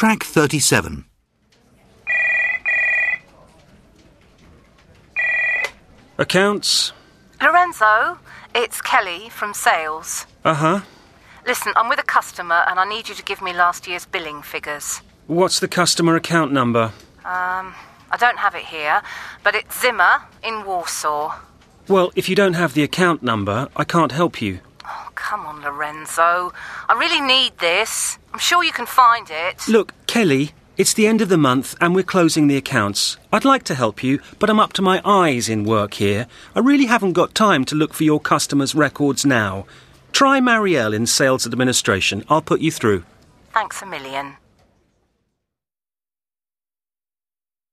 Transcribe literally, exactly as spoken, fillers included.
Track thirty-seven. Accounts? Lorenzo, it's Kelly from sales. Uh-huh. Listen, I'm with a customer and I need you to give me last year's billing figures. What's the customer account number? Um, I don't have it here, but it's Zimmer in Warsaw. Well, if you don't have the account number, I can't help you. Oh, come on, Lorenzo. I really need this. I'm sure you can find it. Look, Kelly, it's the end of the month and we're closing the accounts. I'd like to help you, but I'm up to my eyes in work here. I really haven't got time to look for your customers' records now. Try Marielle in sales administration. I'll put you through. Thanks a million.